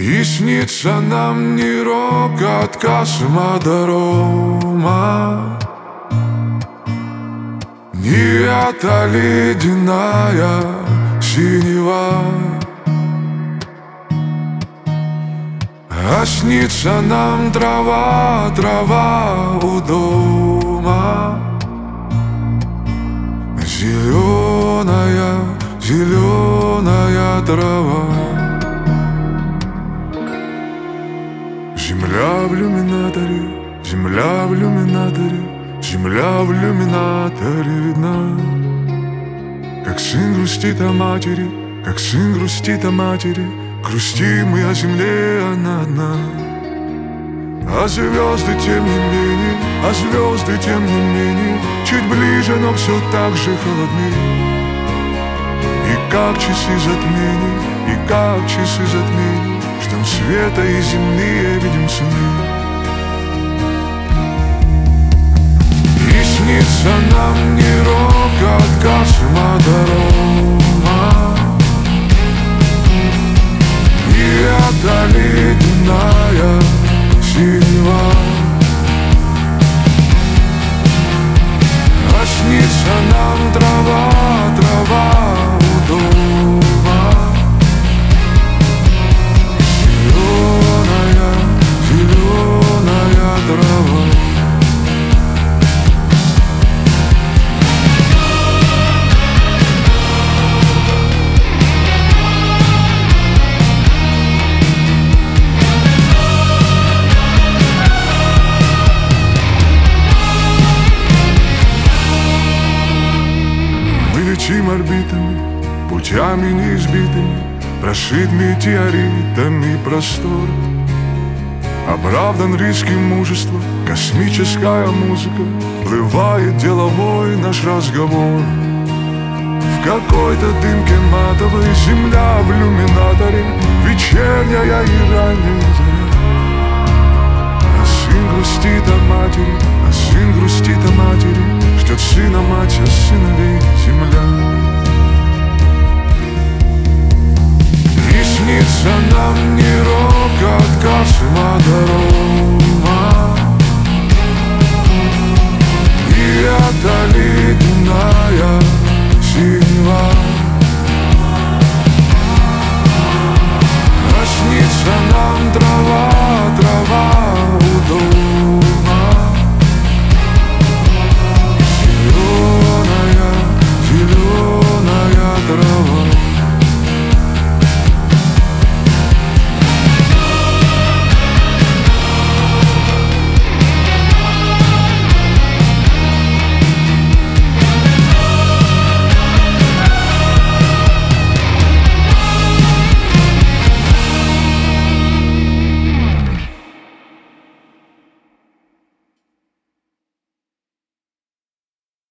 И снится нам не рокот космодрома, не эта ледяная синева, а снится нам трава, трава у дома. Зеленая, зеленая трава. Земля в иллюминаторе, земля в иллюминаторе, земля в иллюминаторе видна. Как сын грустит о матери, как сын грустит о матери, грустим мы о земле, она одна. А звезды тем не менее, а звезды тем не менее, чуть ближе, но все так же холодны. И как часы затмений, и как часы затмений, ждем света и земные видим сны. И снится нам не рокот космодрома, не эта ледяная синева, а снится нам трава, трава у дома. Зеленая, зеленая трава. Летим орбитами, путями неизбитыми, прошит метеоритами простор. Оправдан риски мужества, космическая музыка, вплывает деловой наш разговор. В какой-то дымке матовой земля в иллюминаторе, вечерняя и ранняя заря. А сын грустит о матери, а сын грустит о матери, ждет сына мать, а сыновей земля. И снится нам не рокот космодрома, не эта ледяная синева, а снится нам